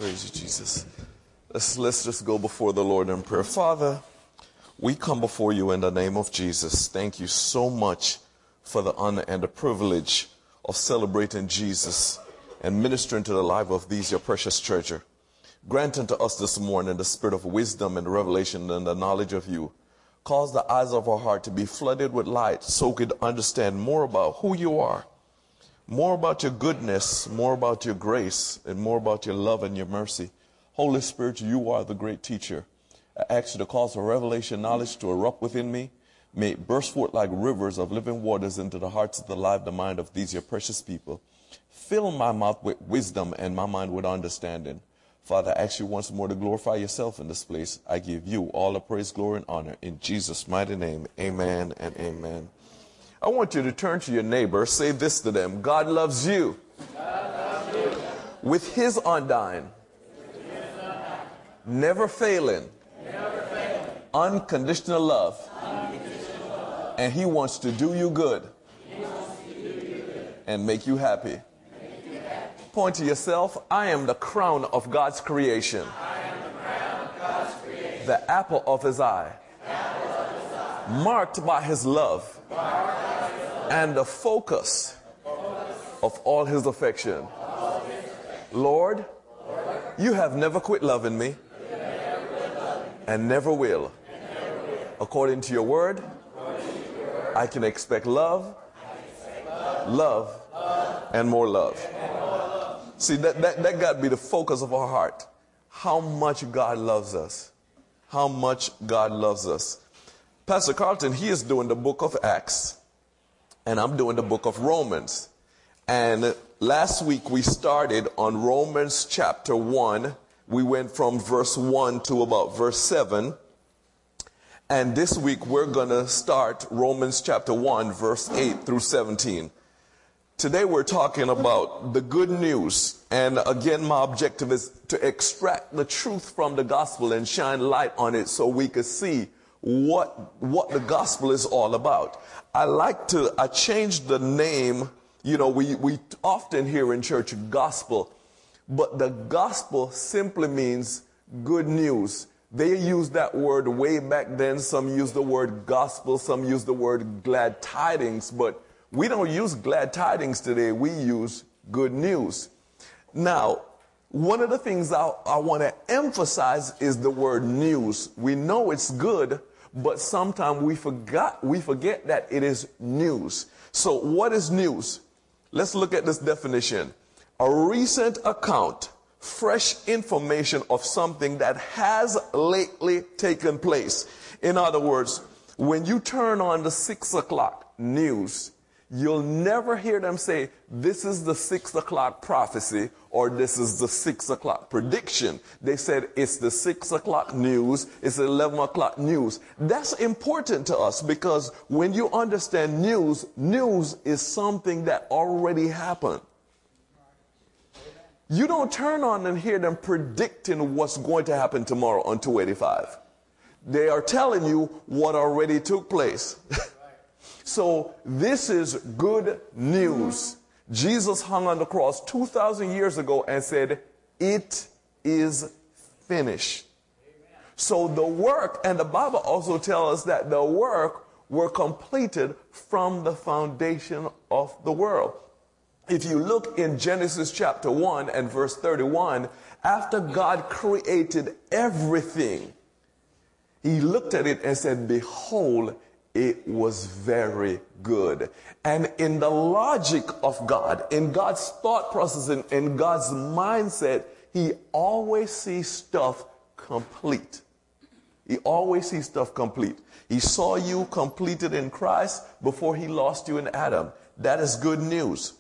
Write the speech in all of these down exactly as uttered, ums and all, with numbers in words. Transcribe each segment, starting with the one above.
Praise you, Jesus. Let's, let's just go before the Lord in prayer. Father, we come before you in the name of Jesus. Thank you so much for the honor and the privilege of celebrating Jesus and ministering to the life of these, your precious treasure. Grant unto us this morning the spirit of wisdom and revelation and the knowledge of you. Cause the eyes of our heart to be flooded with light so we could understand more about who you are, more about your goodness, more about your grace, and more about your love and your mercy. Holy Spirit, you are the great teacher. I ask you to cause a revelation knowledge to erupt within me. May it burst forth like rivers of living waters into the hearts of the life, the mind of these your precious people. Fill my mouth with wisdom and my mind with understanding. Father, I ask you once more to glorify yourself in this place. I give you all the praise, glory, and honor. In Jesus' mighty name, amen and amen. I want you to turn to your neighbor, say this to them: God loves you, God loves you. With his undying, With his undying. Never failing, Never failing. Unconditional love. Unconditional love. And he wants to do you good, He wants to do you good. And make you happy. Make you happy. Point to yourself: I am the crown of God's creation, I am the crown of God's creation, the apple of his eye, apple of his eye, marked by his love, marked by his love, and the focus focus of all his affection. of all his affection. Lord, Lord, you have never quit loving me, you never quit loving me, and never will. and never will. According to your word, According to your word, I can expect love, I can say love, love, love, and more love. and more love. See, that, that, that got to be the focus of our heart. How much God loves us. How much God loves us. Pastor Carlton, he is doing the book of Acts, and I'm doing the book of Romans. And last week we started on Romans chapter one. We went from verse one to about verse seven. And this week we're going to start Romans chapter one, verse eight through seventeen. Today we're talking about the good news. And again, my objective is to extract the truth from the gospel and shine light on it so we could see what, what the gospel is all about. I like to, I changed the name. You know, we, we often hear in church gospel, but the gospel simply means good news. They used that word way back then. Some use the word gospel, some use the word glad tidings, but we don't use glad tidings today. We use good news. Now, one of the things I, I want to emphasize is the word news. We know it's good, but sometimes we forgot, we forget that it is news. So what is news? Let's look at this definition. A recent account, fresh information of something that has lately taken place. In other words, when you turn on the six o'clock news, you'll never hear them say, this is the six o'clock prophecy or this is the six o'clock prediction. They said it's the six o'clock news, it's the eleven o'clock news. That's important to us because when you understand news, news is something that already happened. You don't turn on and hear them predicting what's going to happen tomorrow on two eighty-five. They are telling you what already took place. So this is good news. Jesus hung on the cross two thousand years ago and said, it is finished. Amen. So the work, and the Bible also tells us that the work were completed from the foundation of the world. If you look in Genesis chapter one and verse thirty-one, after God created everything, he looked at it and said, behold, it was very good. And in the logic of God, in God's thought process, in, in God's mindset, he always sees stuff complete. He always sees stuff complete. He saw you completed in Christ before he lost you in Adam. That is good news.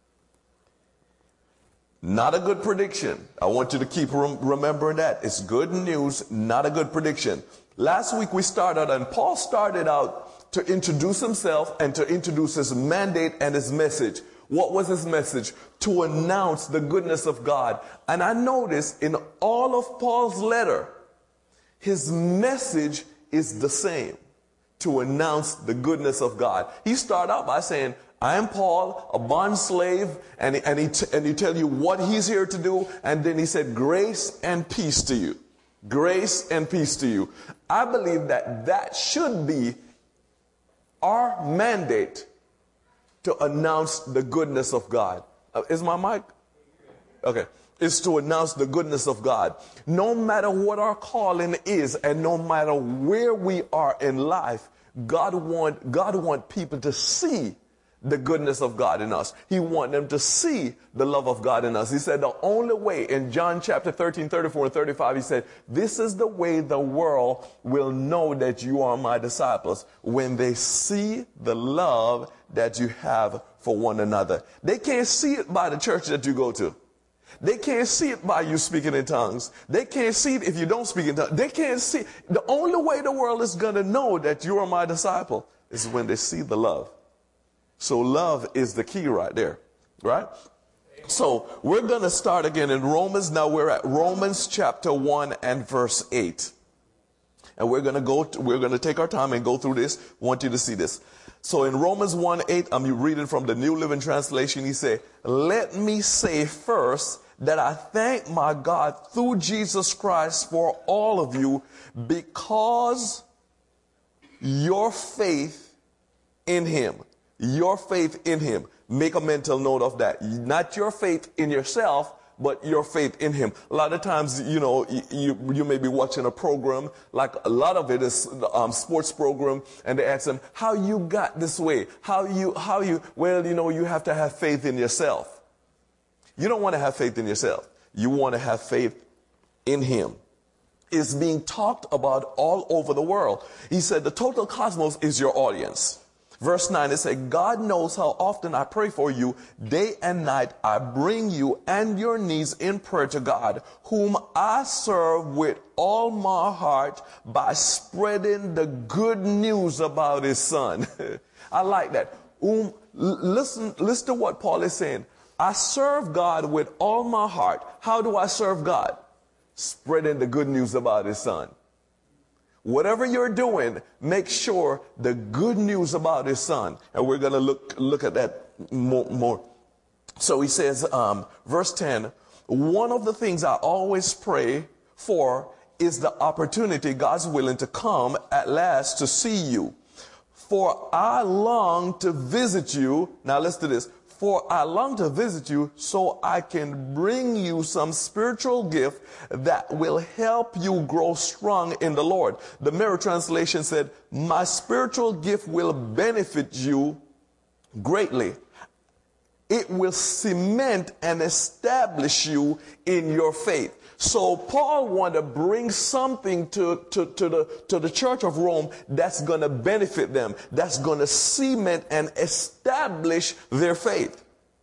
Not a good prediction. I want you to keep rem- remembering that. It's good news, not a good prediction. Last week we started, and Paul started out to introduce himself and to introduce his mandate and his message. What was his message? To announce the goodness of God. And I noticed in all of Paul's letter, his message is the same. To announce the goodness of God. He started out by saying, I am Paul, a bond slave, and, and, he t- and he tell you what he's here to do, and then he said, grace and peace to you. Grace and peace to you. I believe that that should be our mandate to announce the goodness of God. Uh, is my mic? Okay. Is to announce the goodness of God. No matter what our calling is, and no matter where we are in life, God want, God want people to see the goodness of God in us. He wants them to see the love of God in us. He said the only way, in John chapter thirteen, thirty-four and thirty-five, he said, this is the way the world will know that you are my disciples, when they see the love that you have for one another. They can't see it by the church that you go to. They can't see it by you speaking in tongues. They can't see it if you don't speak in tongues. They can't see. The only way the world is going to know that you are my disciple is when they see the love. So love is the key right there, right? So we're going to start again in Romans. Now we're at Romans chapter one and verse eight. And we're going to go, to, we're going to take our time and go through this. I want you to see this. So in Romans one eight, I'm reading from the New Living Translation. He said, let me say first that I thank my God through Jesus Christ for all of you, because your faith in him. Your faith in him. Make a mental note of that. Not your faith in yourself, but your faith in him. A lot of times, you know, you, you may be watching a program, like a lot of it is um, sports program, and they ask them, how you got this way? How you, how you, well, you know, you have to have faith in yourself. You don't want to have faith in yourself. You want to have faith in him. It's being talked about all over the world. He said the total cosmos is your audience. Verse nine, it said, God knows how often I pray for you. Day and night I bring you and your needs in prayer to God, whom I serve with all my heart by spreading the good news about his son. I like that. Um, listen, listen to what Paul is saying. I serve God with all my heart. How do I serve God? Spreading the good news about his son. Whatever you're doing, make sure the good news about his son. And we're going to look look at that more. more. So he says, um, verse ten, one of the things I always pray for is the opportunity, God's willing, to come at last to see you. For I long to visit you. Now listen to this. For I long to visit you so I can bring you some spiritual gift that will help you grow strong in the Lord. The Mirror translation said, my spiritual gift will benefit you greatly. It will cement and establish you in your faith. So Paul wanted to bring something to, to, to, the, to the church of Rome that's going to benefit them, that's going to cement and establish their faith.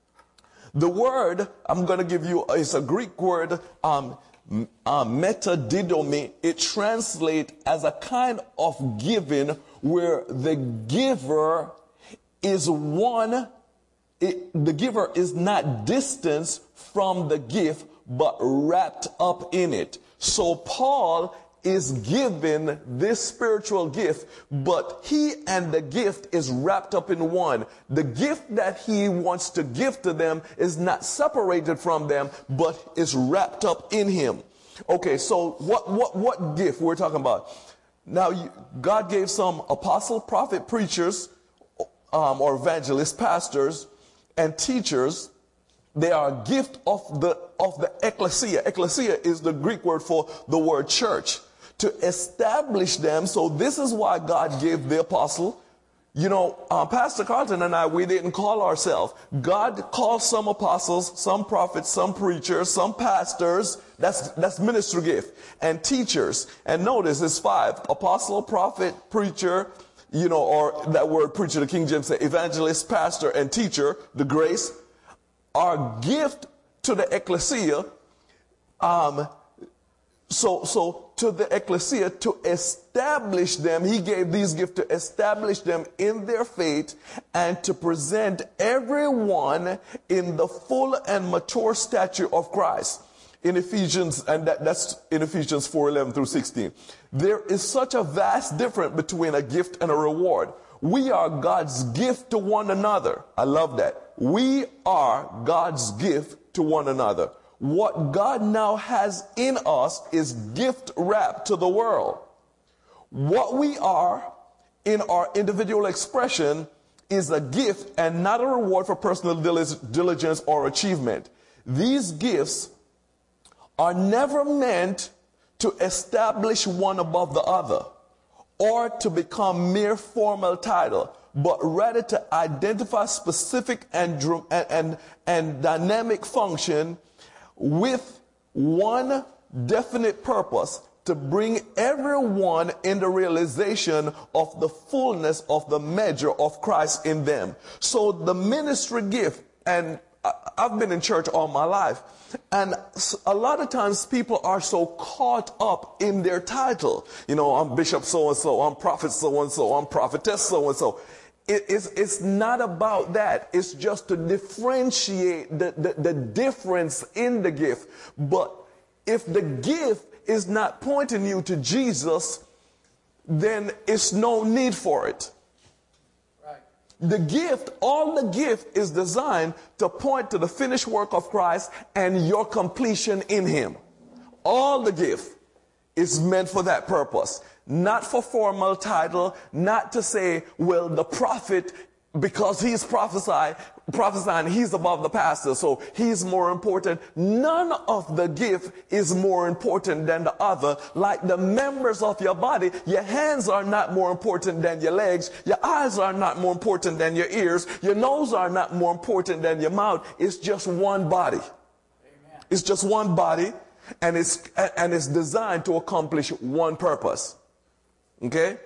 The word I'm going to give you is a Greek word, um, uh, metadidomi. It translates as a kind of giving where the giver is one, it, the giver is not distanced from the gift, but wrapped up in it. So Paul is given this spiritual gift, but he and the gift is wrapped up in one. The gift that he wants to give to them is not separated from them, but is wrapped up in him. Okay, so what what what gift we're talking about? Now, you, God gave some apostle, prophet, preachers, um, or evangelists, pastors, and teachers. They are a gift of the of the ecclesia. Ecclesia is the Greek word for the word church. To establish them. So this is why God gave the apostle. You know, uh, Pastor Carlton and I, we didn't call ourselves. God called some apostles, some prophets, some preachers, some pastors. That's that's ministry gift. And teachers. And notice it's five. Apostle, prophet, preacher, you know, or that word preacher, the King James say evangelist, pastor, and teacher, the grace. Our gift to the ecclesia, um, so so to the ecclesia, to establish them, he gave these gifts to establish them in their faith and to present everyone in the full and mature stature of Christ. In Ephesians, and that, that's in Ephesians four eleven through sixteen. There is such a vast difference between a gift and a reward. we are God's gift to one another. I love that. We are God's gift to one another. What God now has in us is gift wrapped to the world. What we are in our individual expression is a gift and not a reward for personal diligence or achievement. These gifts are never meant to establish one above the other or to become mere formal title, but rather to identify specific and, and, and dynamic function with one definite purpose: to bring everyone in the realization of the fullness of the measure of Christ in them. So the ministry gift, and I've been in church all my life, and a lot of times people are so caught up in their title. You know, I'm Bishop so-and-so, I'm Prophet so-and-so, I'm Prophetess so-and-so. It, it's, it's not about that. It's just to differentiate the, the, the difference in the gift. But if the gift is not pointing you to Jesus, then it's no need for it. Right. The gift, all the gift is designed to point to the finished work of Christ and your completion in Him. All the gift is meant for that purpose. Not for formal title, not to say, well, the prophet, because he's prophesied, prophesying, he's above the pastor, so he's more important. None of the gift is more important than the other. Like the members of your body, your hands are not more important than your legs. Your eyes are not more important than your ears. Your nose are not more important than your mouth. It's just one body. Amen. It's just one body, and it's, and it's designed to accomplish one purpose. Okay?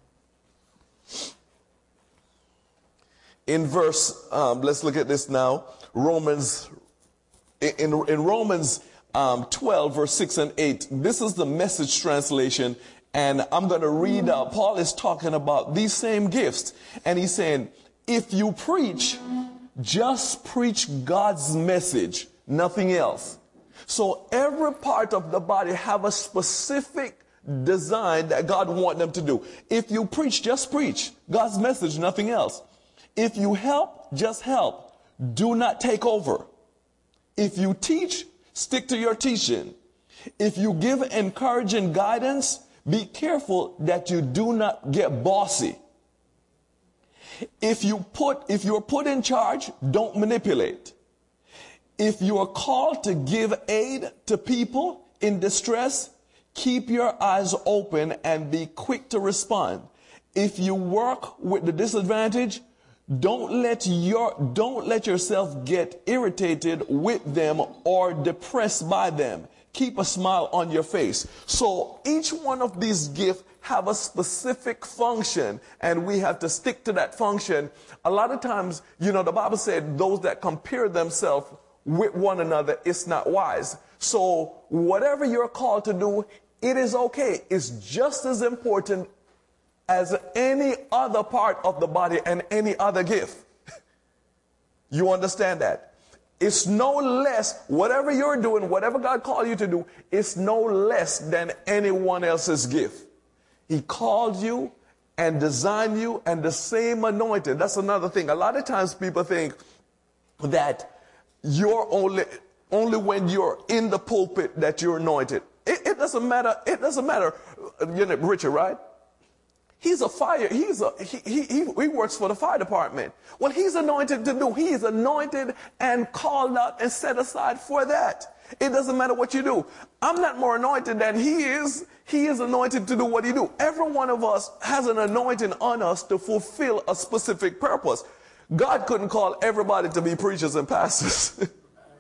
In verse, um, let's look at this now. Romans, in, in Romans um, twelve, verse six and eight, this is the Message translation, and I'm going to read, uh, Paul is talking about these same gifts, and he's saying, if you preach, just preach God's message, nothing else. So every part of the body have a specific design that God wants them to do. If you preach, just preach God's message, nothing else. If you help, just help. Do not take over. If you teach, stick to your teaching. If you give encouraging guidance, be careful that you do not get bossy. If you put, if you're put in charge, don't manipulate. If you are called to give aid to people in distress, keep your eyes open and be quick to respond. If you work with the disadvantaged, don't let your, don't let yourself get irritated with them or depressed by them. Keep a smile on your face. So each one of these gifts have a specific function, and we have to stick to that function. A lot of times, you know, the Bible said those that compare themselves with one another, it's not wise. So whatever you're called to do, it is okay. It's just as important as any other part of the body and any other gift. You understand that? It's no less, whatever you're doing, whatever God called you to do, it's no less than anyone else's gift. He called you and designed you, and the same anointing. That's another thing. A lot of times people think that you're only, only when you're in the pulpit that you're anointed. It, it doesn't matter. It doesn't matter. You know, Richard, right? He's a fire. He's a, he, he, he, he works for the fire department. Well, he's anointed to do. He's anointed and called out and set aside for that. It doesn't matter what you do. I'm not more anointed than he is. He is anointed to do what he do. Every one of us has an anointing on us to fulfill a specific purpose. God couldn't call everybody to be preachers and pastors.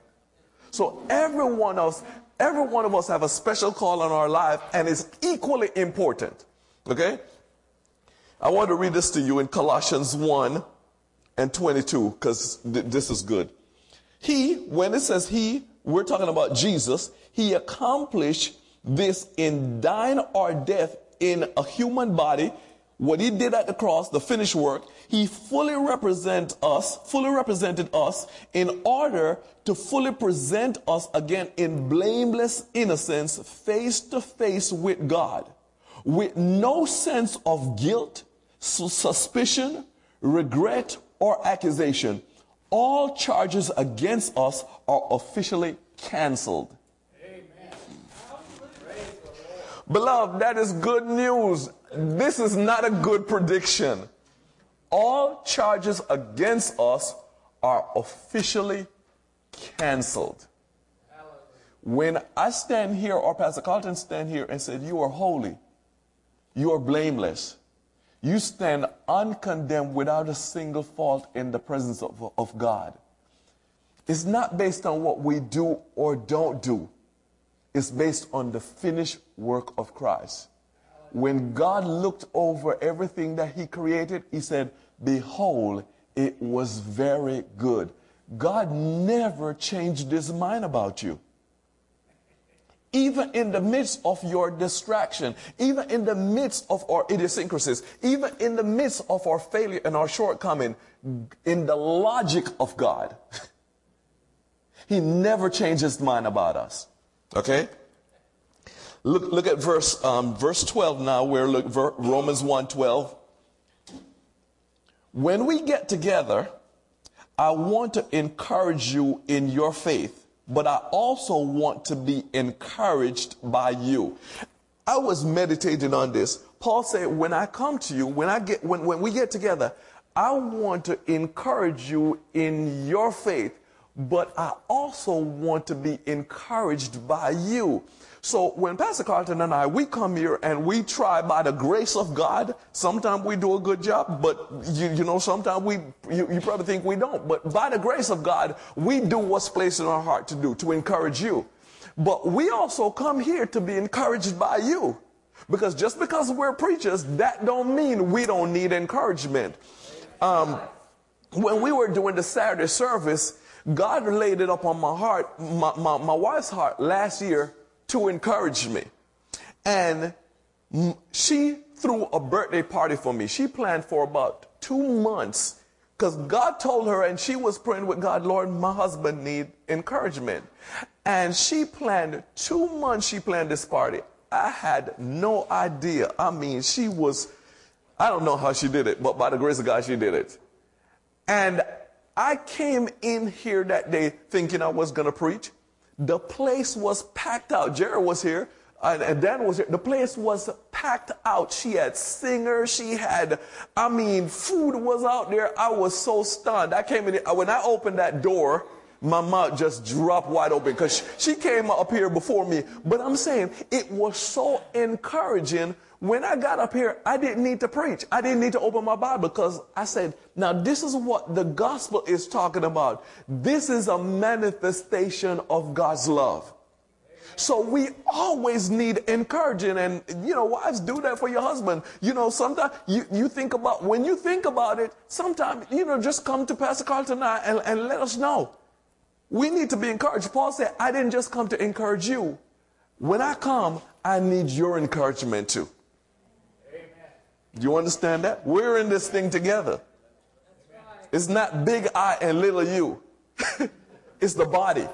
So every one of us, every one of us have a special call on our life, and it's equally important. Okay? I want to read this to you in Colossians one and twenty-two, because th- this is good. He, when it says he, we're talking about Jesus. He accomplished this in dying our death in a human body. What he did at the cross, the finished work, he fully represent us, fully represented us in order to fully present us again in blameless innocence, face to face with God, with no sense of guilt, su- suspicion, regret, or accusation. All charges against us are officially canceled. Beloved, that is good news. This is not a good prediction. All charges against us are officially canceled. When I stand here, or Pastor Carlton stand here and said, you are holy, you are blameless, you stand uncondemned without a single fault in the presence of, of God. It's not based on what we do or don't do. It's based on the finished work of Christ. When God looked over everything that he created, he said, behold, it was very good. God never changed his mind about you. Even in the midst of your distraction, even in the midst of our idiosyncrasies, even in the midst of our failure and our shortcoming, in the logic of God, he never changed his mind about us. Okay? Look, look at verse um, verse twelve now. We're look ver, Romans one twelve. When we get together, I want to encourage you in your faith, but I also want to be encouraged by you. I was meditating on this. Paul said, when I come to you, when I get when, when we get together, I want to encourage you in your faith, but I also want to be encouraged by you. So when Pastor Carlton and I, we come here and we try by the grace of God. Sometimes we do a good job, but you, you know, sometimes we, you, you probably think we don't. But by the grace of God, we do what's placed in our heart to do, to encourage you. But we also come here to be encouraged by you. Because just because we're preachers, that don't mean we don't need encouragement. Um, when we were doing the Saturday service, God laid it up on my heart, my, my, my wife's heart last year, to encourage me. And she threw a birthday party for me. She planned for about two months because God told her, and she was praying with God, Lord, my husband need encouragement. And she planned two months, she planned this party. I had no idea. I mean, she was, I don't know how she did it, but by the grace of God, she did it. And I came in here that day thinking I was going to preach. The place was packed out. Jerry was here, and, and Dan was here. The place was packed out. She had singers. She had, I mean, food was out there. I was so stunned. I came in, when I opened that door, my mouth just dropped wide open because she, she came up here before me. But I'm saying it was so encouraging. When I got up here, I didn't need to preach. I didn't need to open my Bible because I said, now this is what the gospel is talking about. This is a manifestation of God's love. So we always need encouraging, and, you know, wives, do that for your husband. You know, sometimes you, you think about, when you think about it, sometimes, you know, just come to Pastor Carlton and I and, and let us know. We need to be encouraged. Paul said, I didn't just come to encourage you. When I come, I need your encouragement too. Do you understand that? We're in this thing together. It's not big I and little you. It's the body.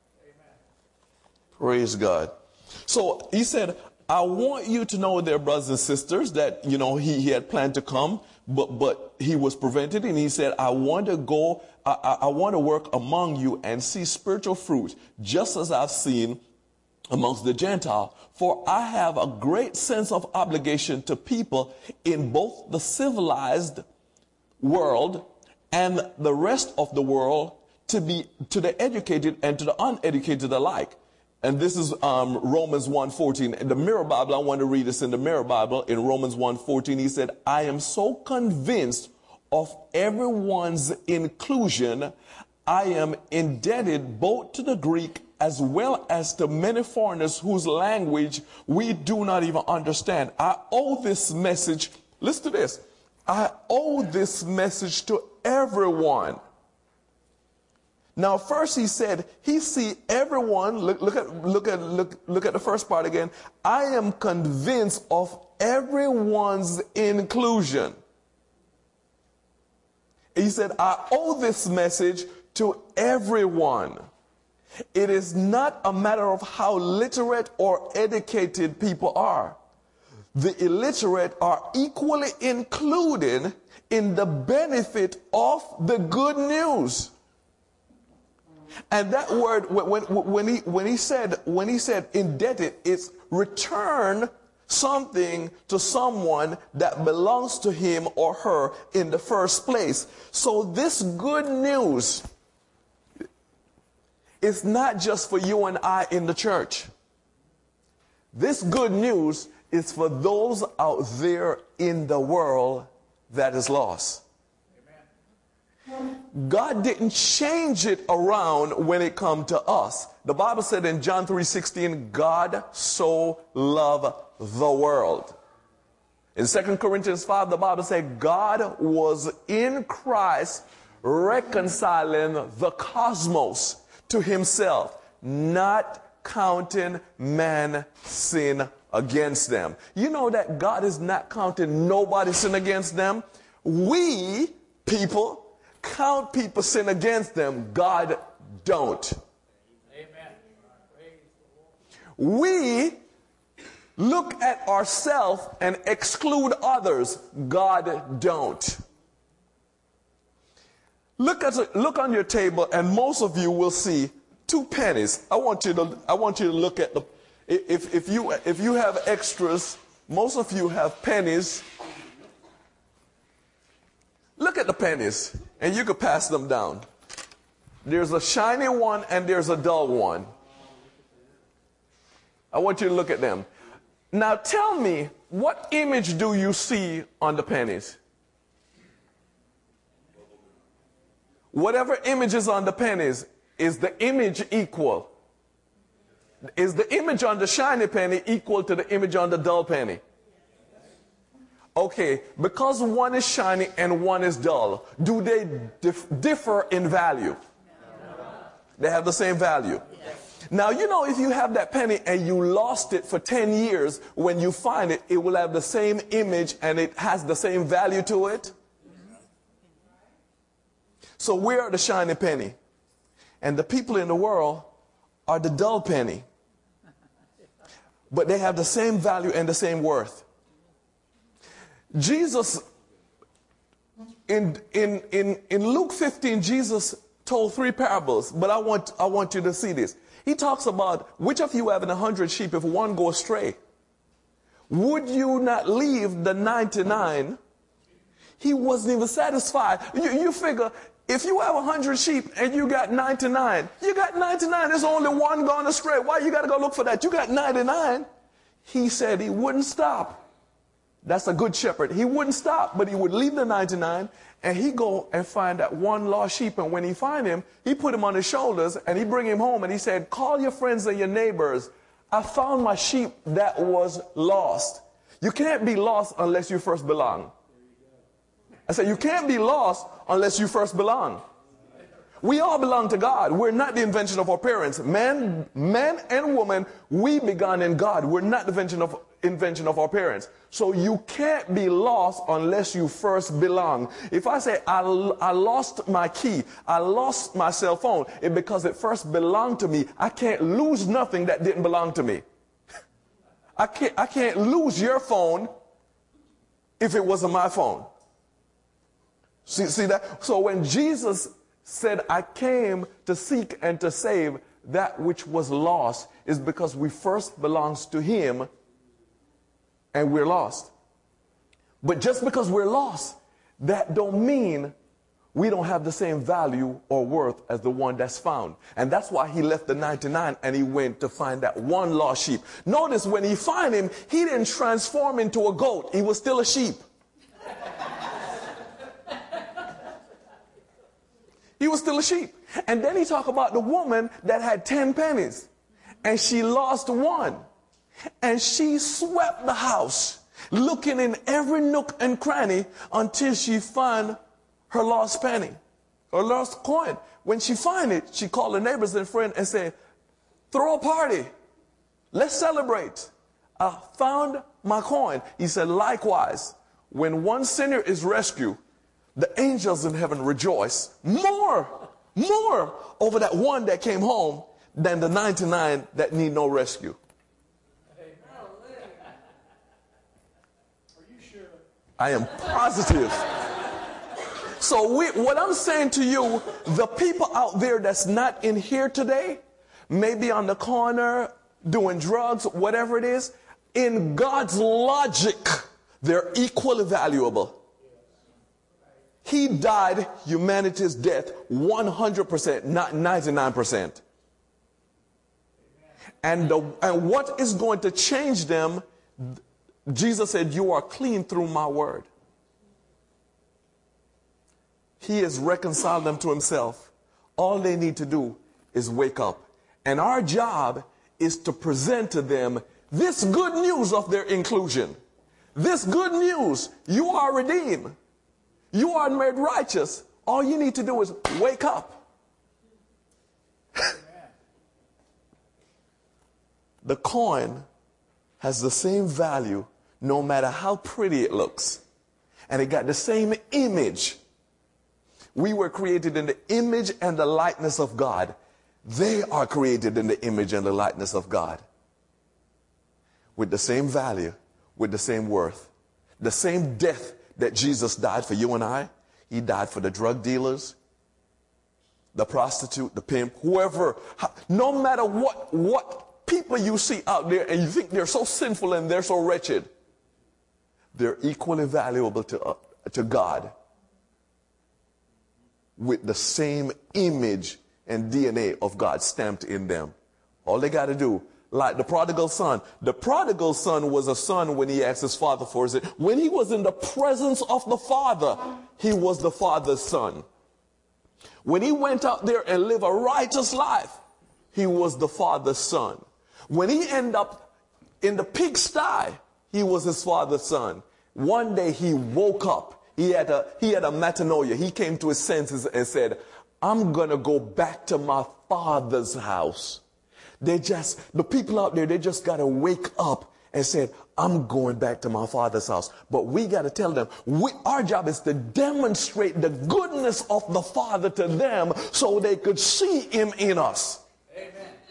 Praise God. So he said, I want you to know, dear brothers and sisters, that, you know, he, he had planned to come, but, but he was prevented. And he said, I want to go, I, I, I want to work among you and see spiritual fruit, just as I've seen amongst the Gentile. For I have a great sense of obligation to people in both the civilized world and the rest of the world, to be to the educated and to the uneducated alike. And this is um, Romans one fourteen. In the Mirror Bible, I want to read this in the Mirror Bible. In Romans one fourteen, he said, I am so convinced of everyone's inclusion, I am indebted both to the Greek as well as to many foreigners whose language we do not even understand. I owe this message, listen to this, I owe this message to everyone. Now, first he said, he see everyone, look, look at look at look look at the first part again. I am convinced of everyone's inclusion. He said, I owe this message to everyone. It is not a matter of how literate or educated people are. the illiterate are equally included in the benefit of the good news. And that word, when, when, he, when, he said, when he said indebted, it's return something to someone that belongs to him or her in the first place. So this good news is not just for you and I in the church. This good news is for those out there in the world that is lost. God didn't change it around when it come to us. The Bible said in John three sixteen, God so loved the world. In Second Corinthians five, the Bible said God was in Christ reconciling the cosmos to himself, not counting man's sin against them. You know that God is not counting nobody's sin against them. We, people, count people's sin against them. God don't. Amen. We look at ourselves and exclude others. God don't. Look at look on your table, and most of you will see two pennies. I want you to I want you to look at the if if you if you have extras, most of you have pennies. Look at the pennies, and you could pass them down. There's a shiny one and there's a dull one. I want you to look at them. Now tell me, what image do you see on the pennies? Whatever image is on the pennies, is the image equal? Is the image on the shiny penny equal to the image on the dull penny? Okay, because one is shiny and one is dull, do they dif- differ in value? They have the same value. Now, you know, if you have that penny and you lost it for ten years, when you find it, it will have the same image and it has the same value to it. So we are the shiny penny, and the people in the world are the dull penny. But they have the same value and the same worth. Jesus, in, in, in, in Luke fifteen, Jesus told three parables, but I want, I want you to see this. He talks about, which of you having a hundred sheep, if one goes astray, would you not leave the ninety-nine? He wasn't even satisfied. You, you figure, if you have a hundred sheep and you got ninety-nine, you got ninety-nine, there's only one gone astray. Why you got to go look for that? You got ninety-nine. He said he wouldn't stop. That's a good shepherd. He wouldn't stop, but he would leave the ninety-nine and he go and find that one lost sheep. And when he find him, he put him on his shoulders and he bring him home and he said, call your friends and your neighbors. I found my sheep that was lost. You can't be lost unless you first belong. I said, you can't be lost unless you first belong. We all belong to God. We're not the invention of our parents. Man, man and woman, we began in God. We're not the invention of, invention of our parents. So you can't be lost unless you first belong. If I say, I, I lost my key, I lost my cell phone, it's because it first belonged to me. I can't lose nothing that didn't belong to me. I can't, I can't lose your phone if it wasn't my phone. See, see that? So when Jesus said, I came to seek and to save that which was lost, is because we first belongs to him and we're lost. But just because we're lost, that don't mean we don't have the same value or worth as the one that's found. And that's why he left the ninety-nine and he went to find that one lost sheep. Notice when he found him, he didn't transform into a goat. He was still a sheep. He was still a sheep. And then he talked about the woman that had ten pennies and she lost one. And she swept the house, looking in every nook and cranny until she found her lost penny or lost coin. When she found it, she called her neighbors and friends and said, throw a party. Let's celebrate. I found my coin. He said, likewise, when one sinner is rescued, the angels in heaven rejoice more, more over that one that came home than the ninety-nine that need no rescue. I am positive. So we, what I'm saying to you, the people out there that's not in here today, maybe on the corner doing drugs, whatever it is, in God's logic, they're equally valuable. He died humanity's death one hundred percent, not ninety-nine percent. And, the, and what is going to change them, Jesus said, you are clean through my word. He has reconciled them to himself. All they need to do is wake up. And our job is to present to them this good news of their inclusion. This good news, you are redeemed. You are made righteous. All you need to do is wake up. The coin has the same value no matter how pretty it looks. And it got the same image. We were created in the image and the likeness of God. They are created in the image and the likeness of God. With the same value, with the same worth. The same death that Jesus died for you and I. He died for the drug dealers, the prostitute, the pimp, whoever. No matter what, what people you see out there and you think they're so sinful and they're so wretched, they're equally valuable to, uh, to God. With the same image and D N A of God stamped in them. All they got to do, like the prodigal son. The prodigal son was a son when he asked his father for his. When he was in the presence of the father, he was the father's son. When he went out there and lived a righteous life, he was the father's son. When he ended up in the pigsty, he was his father's son. One day he woke up. He had a, he had a metanoia. He came to his senses and said, I'm going to go back to my father's house. They just, the people out there, they just got to wake up and say, I'm going back to my father's house. But we got to tell them, we, our job is to demonstrate the goodness of the Father to them so they could see him in us. Amen.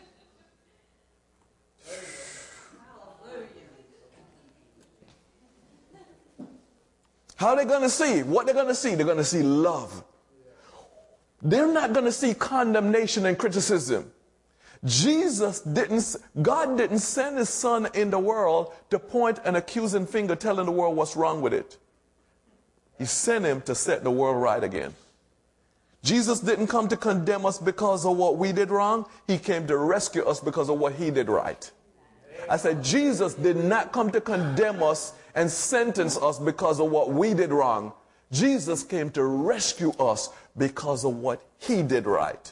How are they going to see? What they're going to see? They're going to see love. They're not going to see condemnation and criticism. Jesus didn't, God didn't send his son in the world to point an accusing finger telling the world what's wrong with it. He sent him to set the world right again. Jesus didn't come to condemn us because of what we did wrong. He came to rescue us because of what he did right. I said, Jesus did not come to condemn us and sentence us because of what we did wrong. Jesus came to rescue us because of what he did right.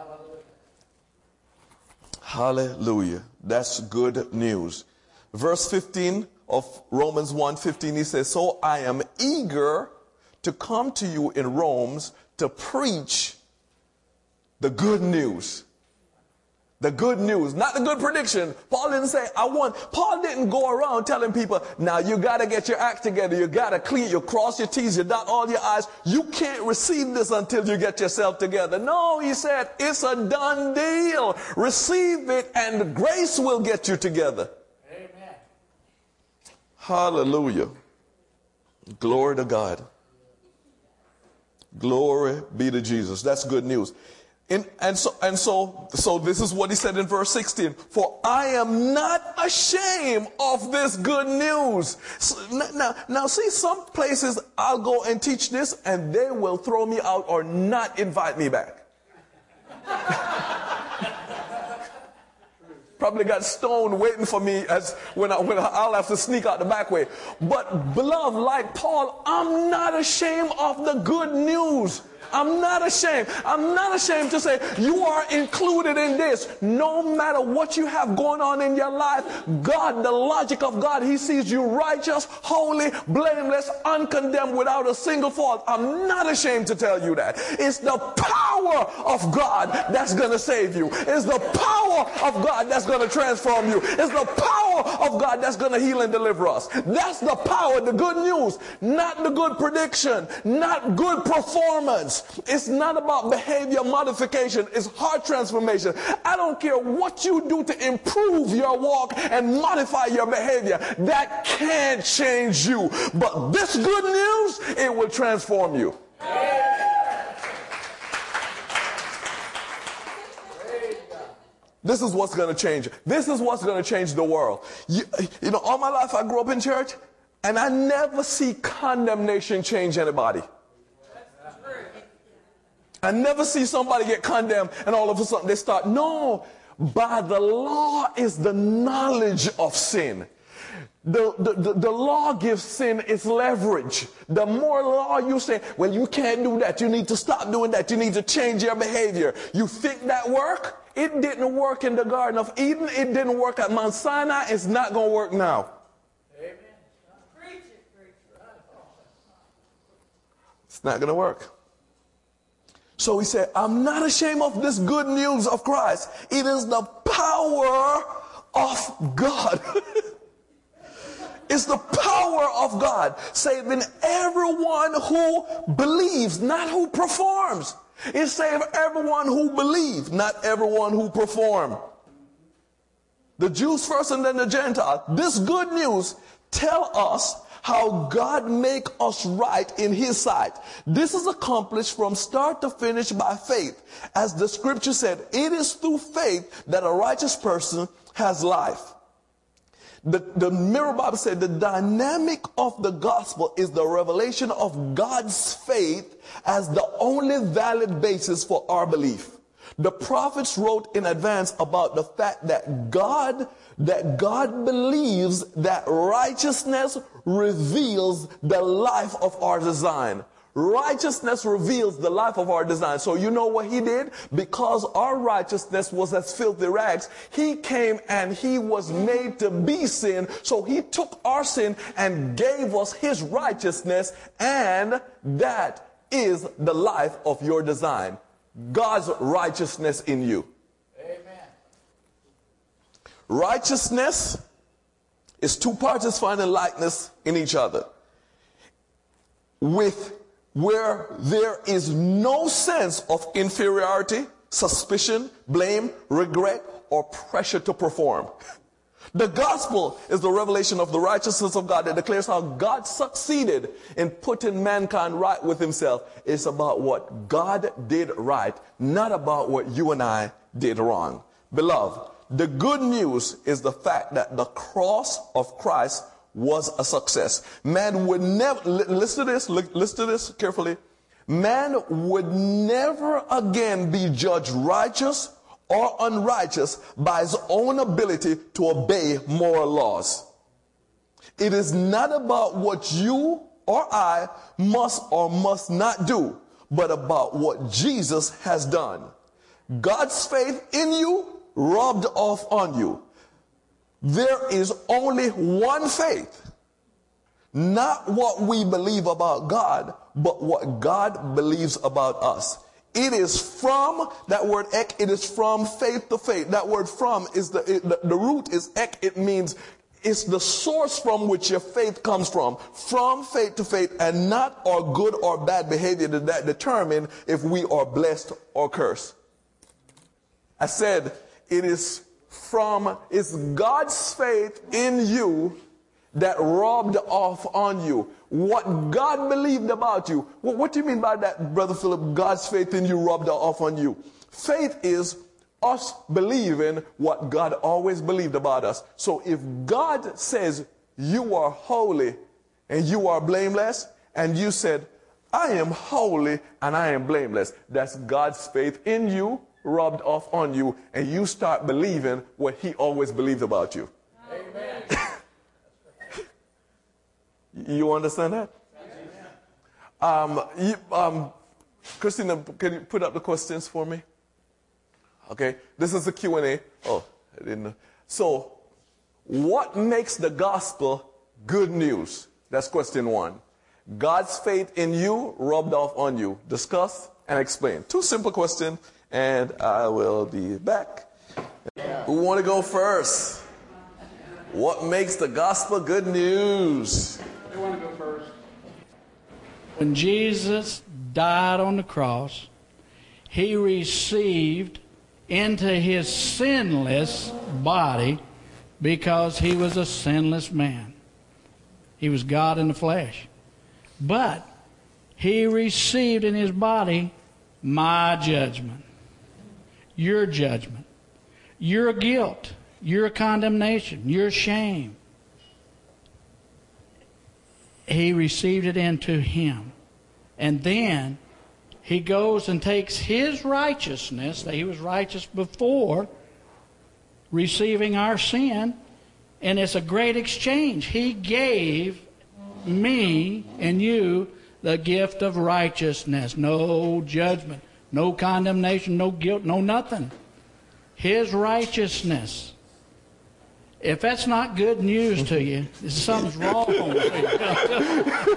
Hallelujah. That's good news. Verse fifteen of Romans one fifteen, he says, so I am eager to come to you in Rome to preach the good news. The good news, not the good prediction. Paul didn't say, I want, Paul didn't go around telling people, now you got to get your act together. You got to clean, you cross your T's, you dot all your I's. You can't receive this until you get yourself together. No, he said, it's a done deal. Receive it and grace will get you together. Amen. Hallelujah. Glory to God. Glory be to Jesus. That's good news. In, and so, and so, so this is what he said in verse sixteen. For I am not ashamed of this good news. So, now, now see, some places I'll go and teach this and they will throw me out or not invite me back. Probably got stoned waiting for me as when, I, when I'll have to sneak out the back way. But beloved, like Paul, I'm not ashamed of the good news. I'm not ashamed. I'm not ashamed to say you are included in this. No matter what you have going on in your life, God, the logic of God, he sees you righteous, holy, blameless, uncondemned, without a single fault. I'm not ashamed to tell you that. It's the power of God that's going to save you. It's the power of God that's going to transform you. It's the power of God that's going to heal and deliver us. That's the power, the good news, not the good prediction, not good performance. transforms. It's not about behavior modification. It's heart transformation. I don't care what you do to improve your walk and modify your behavior. That can't change you. But this good news, it will transform you. This is what's going to change. This is what's going to change the world. You, you know, all my life I grew up in church, and I never see condemnation change anybody. I never see somebody get condemned and all of a sudden they start. No, by the law is the knowledge of sin. The, the, the, the law gives sin its leverage. The more law you say, well, you can't do that. You need to stop doing that. You need to change your behavior. You think that work? It didn't work in the Garden of Eden. It didn't work at Mount Sinai. It's not going to work now. Amen. Preach it, preach it. It's not going to work. So he said, I'm not ashamed of this good news of Christ. It is the power of God. It's the power of God, saving everyone who believes, not who performs. It saves everyone who believes, not everyone who performs. The Jews first and then the Gentiles. This good news tell us how God make us right in his sight. This is accomplished from start to finish by faith. As the scripture said, it is through faith that a righteous person has life. The, the Mirror Bible said the dynamic of the gospel is the revelation of God's faith as the only valid basis for our belief. The prophets wrote in advance about the fact that God, that God believes that righteousness reveals the life of our design. Righteousness reveals the life of our design. So you know what he did? Because our righteousness was as filthy rags, he came and he was made to be sin. So he took our sin and gave us his righteousness, and that is the life of your design. God's righteousness in you. Amen. Righteousness is two parties finding likeness in each other, with where there is no sense of inferiority, suspicion, blame, regret, or pressure to perform. The gospel is the revelation of the righteousness of God that declares how God succeeded in putting mankind right with himself. It's about what God did right, not about what you and I did wrong. Beloved, the good news is the fact that the cross of Christ was a success. Man would never, listen to this, listen to this carefully. Man would never again be judged righteous or unrighteous by his own ability to obey moral laws. It is not about what you or I must or must not do, but about what Jesus has done. God's faith in you rubbed off on you. There is only one faith, not what we believe about God, but what God believes about us. It is from, that word ek, it is from faith to faith. That word from is the, it, the, the root is ek. It means it's the source from which your faith comes from. From faith to faith, and not our good or bad behavior that determine if we are blessed or cursed. I said it is from, it's God's faith in you that rubbed off on you. What God believed about you. Well, what do you mean by that, Brother Philip? God's faith in you rubbed off on you. Faith is us believing what God always believed about us. So if God says you are holy and you are blameless, and you said, I am holy and I am blameless, that's God's faith in you rubbed off on you, and you start believing what he always believed about you. Amen. You understand that? Um, you, um, Christina, can you put up the questions for me? Okay, this is a Q and A. Oh, I didn't know. So, what makes the gospel good news? That's question one. God's faith in you rubbed off on you. Discuss and explain. Two simple questions, and I will be back. Yeah. Who want to go first? What makes the gospel good news? I want to go first. When Jesus died on the cross. He received into his sinless body because he was a sinless man. He was God in the flesh. But he received in his body my judgment, your judgment, your guilt, your condemnation, your shame. He received it into him. And then he goes and takes his righteousness, that he was righteous before receiving our sin, and it's a great exchange. He gave me and you the gift of righteousness. No judgment, no condemnation, no guilt, no nothing. His righteousness. If that's not good news to you, something's wrong with you.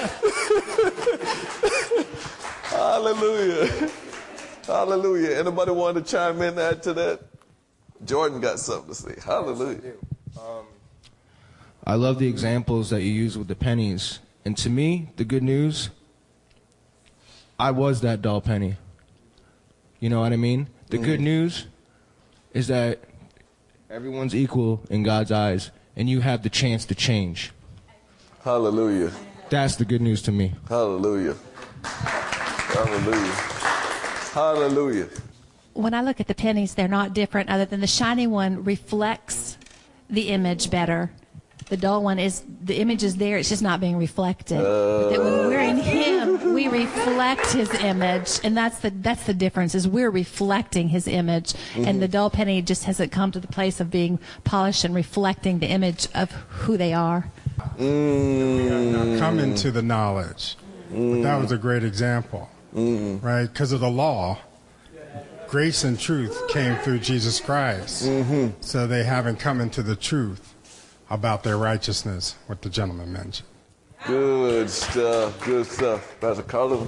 Hallelujah. Hallelujah. Anybody want to chime in and add to that? Jordan got something to say. Hallelujah. Yes, I do. Um, I love the examples that you use with the pennies. And to me, the good news, I was that dull penny. You know what I mean? The mm-hmm. good news is that everyone's equal in God's eyes, and you have the chance to change. Hallelujah. That's the good news to me. Hallelujah. Hallelujah. Hallelujah. When I look at the pennies, they're not different other than the shiny one reflects the image better. The dull one is, the image is there, it's just not being reflected. Uh, but that when we're in him, we reflect his image, and that's the that's the difference, is we're reflecting his image, mm-hmm. and the dull penny just hasn't come to the place of being polished and reflecting the image of who they are. Mm. We have not come into the knowledge. Mm. But that was a great example, mm. right? Because of the law, grace and truth came through Jesus Christ. Mm-hmm. So they haven't come into the truth about their righteousness, what the gentleman mentioned. Good stuff, good stuff. Pastor Carlin.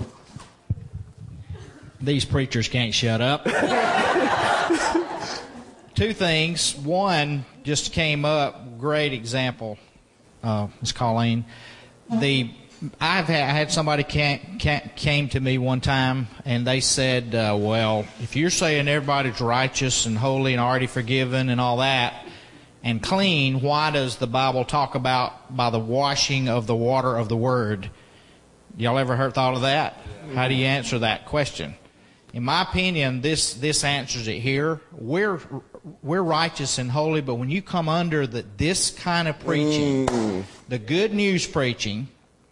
These preachers can't shut up. Two things. One just came up, great example, uh, Miz Colleen. The I've had, I had somebody came, came to me one time, and they said, uh, well, if you're saying everybody's righteous and holy and already forgiven and all that, and clean, why does the Bible talk about by the washing of the water of the Word? Y'all ever heard thought of that? How do you answer that question? In my opinion, this this answers it here. We're we're righteous and holy, but when you come under the, this kind of preaching, mm. the good news preaching,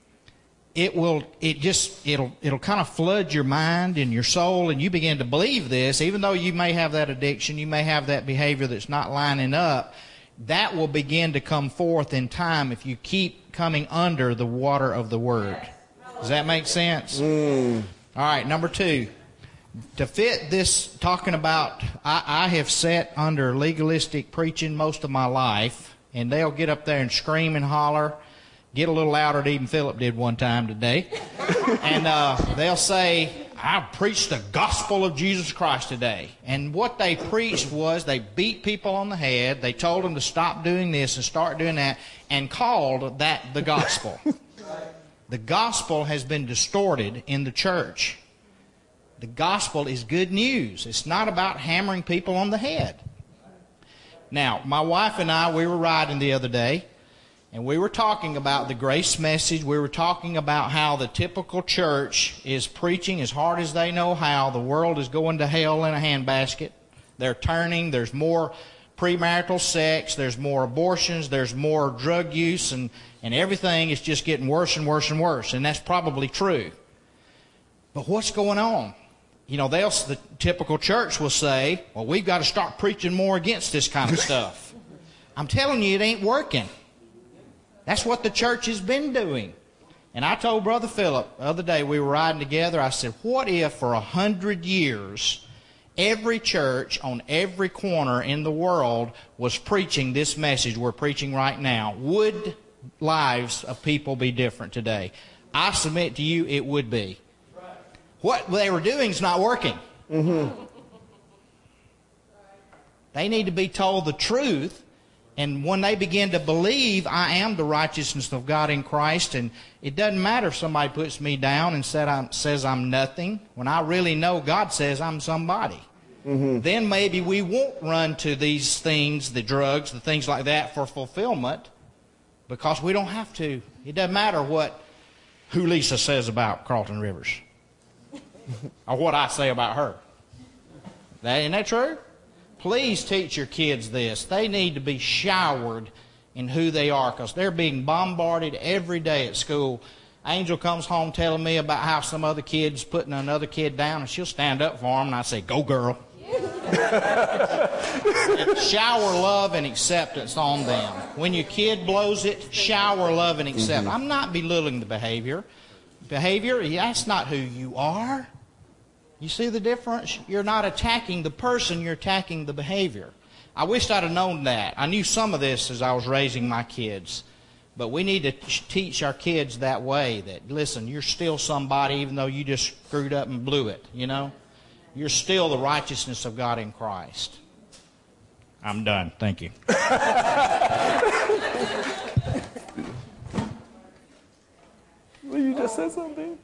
it will it just it'll it'll kind of flood your mind and your soul, and you begin to believe this, even though you may have that addiction, you may have that behavior that's not lining up. That will begin to come forth in time if you keep coming under the water of the Word. Does that make sense? Mm. All right, number two. To fit this, talking about, I, I have sat under legalistic preaching most of my life, and they'll get up there and scream and holler, get a little louder than even Philip did one time today, and uh, they'll say, I preached the gospel of Jesus Christ today. And what they preached was they beat people on the head. They told them to stop doing this and start doing that, and called that the gospel. The gospel has been distorted in the church. The gospel is good news. It's not about hammering people on the head. Now, my wife and I, we were riding the other day, and we were talking about the grace message. We were talking about how the typical church is preaching as hard as they know how. The world is going to hell in a handbasket. They're turning. There's more premarital sex. There's more abortions. There's more drug use. And, and everything is just getting worse and worse and worse. And that's probably true. But what's going on? You know, they'll, the typical church will say, well, we've got to start preaching more against this kind of stuff. I'm telling you, it ain't working. That's what the church has been doing. And I told Brother Philip the other day, we were riding together, I said, what if for a hundred years every church on every corner in the world was preaching this message we're preaching right now? Would lives of people be different today? I submit to you it would be. What they were doing is not working. Mm-hmm. They need to be told the truth And when they begin to believe I am the righteousness of God in Christ, and it doesn't matter if somebody puts me down and said I'm, says I'm nothing, when I really know God says I'm somebody, mm-hmm. then maybe we won't run to these things, the drugs, the things like that for fulfillment, because we don't have to. It doesn't matter what who Lisa says about Carlton Rivers or what I say about her. That, isn't that true? Please teach your kids this. They need to be showered in who they are, because they're being bombarded every day at school. Angel comes home telling me about how some other kid's putting another kid down, and she'll stand up for him, and I say, go girl. Shower love and acceptance on them. When your kid blows it, shower love and accept. Mm-hmm. I'm not belittling the behavior. Behavior, that's not who you are. You see the difference? You're not attacking the person, you're attacking the behavior. I wished I'd have known that. I knew some of this as I was raising my kids. But we need to teach our kids that way, that, listen, you're still somebody even though you just screwed up and blew it, you know? You're still the righteousness of God in Christ. I'm done. Thank you. Well, you just said something?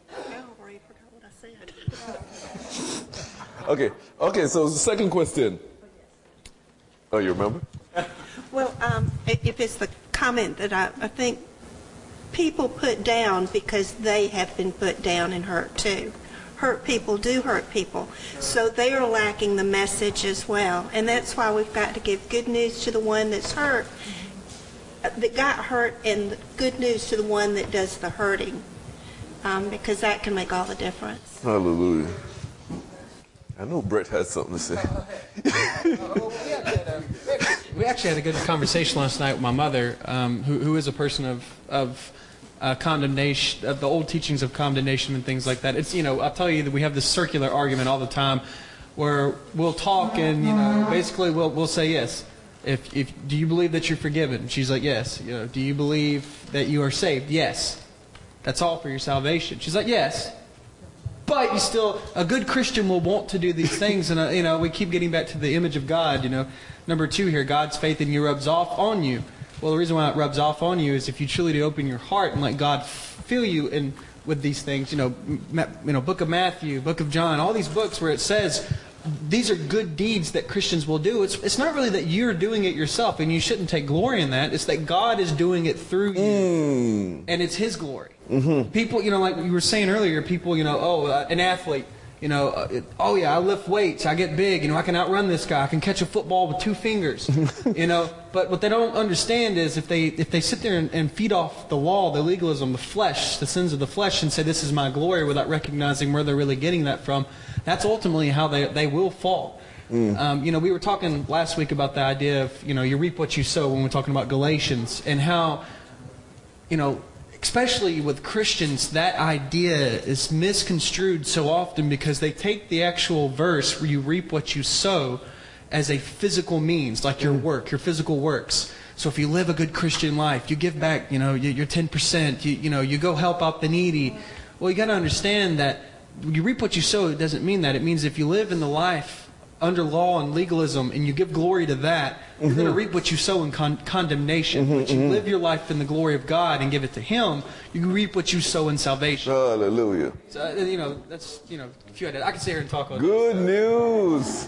Okay, okay, so the second question. Oh, you remember? Well, um, if it's the comment that I, I think people put down because they have been put down and hurt too. Hurt people do hurt people. So they are lacking the message as well. And that's why we've got to give good news to the one that's hurt, that got hurt, and good news to the one that does the hurting. Um, because that can make all the difference. Hallelujah. I know Brett has something to say. We actually had a good conversation last night with my mother, um, who, who is a person of, of uh, condemnation, of the old teachings of condemnation and things like that. It's, you know, I'll tell you that we have this circular argument all the time where we'll talk and, you know, basically we'll, we'll say yes. If, if, do you believe that you're forgiven? She's like, yes. You know, do you believe that you are saved? Yes. That's all for your salvation. She's like, yes. But you still, a good Christian will want to do these things. And, uh, you know, we keep getting back to the image of God, you know. Number two here, God's faith in you rubs off on you. Well, the reason why it rubs off on you is if you truly do open your heart and let God fill you in with these things, you know, ma- you know, Book of Matthew, Book of John, all these books where it says these are good deeds that Christians will do. It's it's not really that you're doing it yourself, and you shouldn't take glory in that. It's that God is doing it through you, mm. and it's His glory. Mm-hmm. People, you know, like you were saying earlier, people, you know, oh, uh, an athlete, you know, uh, it, oh yeah, I lift weights, I get big, you know, I can outrun this guy, I can catch a football with two fingers, you know. But what they don't understand is if they if they sit there and, and feed off the law, the legalism, the flesh, the sins of the flesh, and say this is my glory without recognizing where they're really getting that from, that's ultimately how they they will fall. Mm. Um, you know, we were talking last week about the idea of, you know, you reap what you sow when we're talking about Galatians, and how, you know, especially with Christians, that idea is misconstrued so often because they take the actual verse where you reap what you sow as a physical means, like your work, your physical works. So if you live a good Christian life, you give back, you know, your ten percent, you, you know, you go help out the needy. Well, you got to understand that you reap what you sow, it doesn't mean that. It means if you live in the life under law and legalism and you give glory to that, mm-hmm. you're going to reap what you sow in con- condemnation. Mm-hmm, but you mm-hmm. live your life in the glory of God and give it to Him, you reap what you sow in salvation. Hallelujah. So, you know, that's, you know, if you had, I could sit here and talk all day. Good news.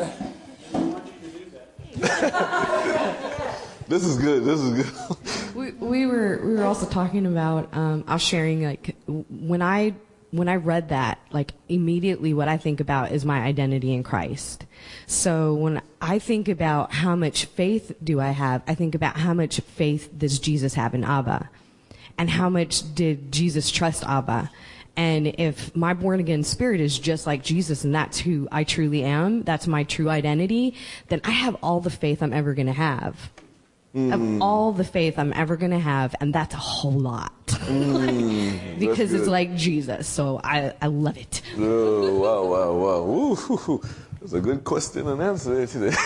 This is good. This is good. we, we were we were also talking about, um, I was sharing, like, when I When I read that, like, immediately what I think about is my identity in Christ. So when I think about how much faith do I have, I think about how much faith does Jesus have in Abba? And how much did Jesus trust Abba? And if my born-again spirit is just like Jesus and that's who I truly am, that's my true identity, then I have all the faith I'm ever going to have. Mm. Of all the faith I'm ever going to have, and that's a whole lot. Mm, because it's like Jesus, so I, I love it. Oh, wow, wow, wow. Ooh, that's a good question and answer today.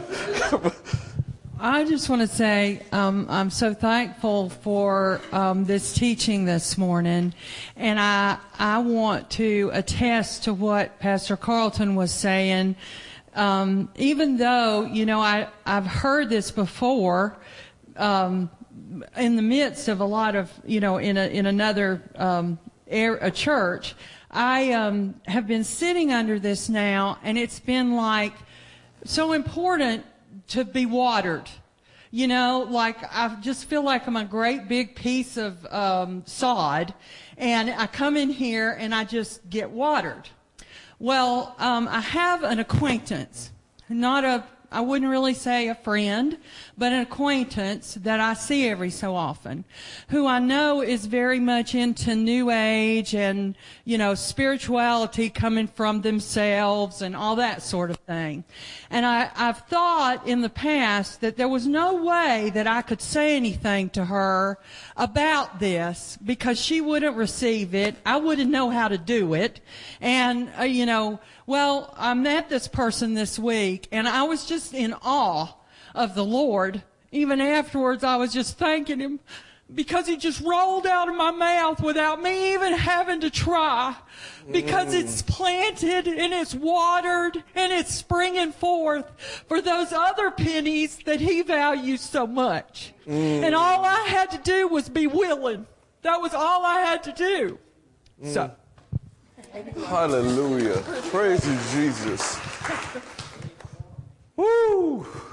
I just want to say um, I'm so thankful for um, this teaching this morning, and I I want to attest to what Pastor Carlton was saying, um, even though, you know, I, I've heard this before, um, in the midst of a lot of, you know, in a, in another, um, air, a church, I, um, have been sitting under this now, and it's been like so important to be watered. You know, like I just feel like I'm a great big piece of um, sod, and I come in here and I just get watered. Well, um, I have an acquaintance, not a, I wouldn't really say a friend, but an acquaintance that I see every so often, who I know is very much into New Age and, you know, spirituality coming from themselves and all that sort of thing. And I, I've thought in the past that there was no way that I could say anything to her about this because she wouldn't receive it. I wouldn't know how to do it. And, uh, you know, well, I met this person this week, and I was just in awe of the Lord. Even afterwards, I was just thanking Him because He just rolled out of my mouth without me even having to try. Because it's planted and it's watered and it's springing forth for those other pennies that He values so much. Mm. And all I had to do was be willing. That was all I had to do. Mm. So. Hallelujah. Praise you, Jesus. Woo!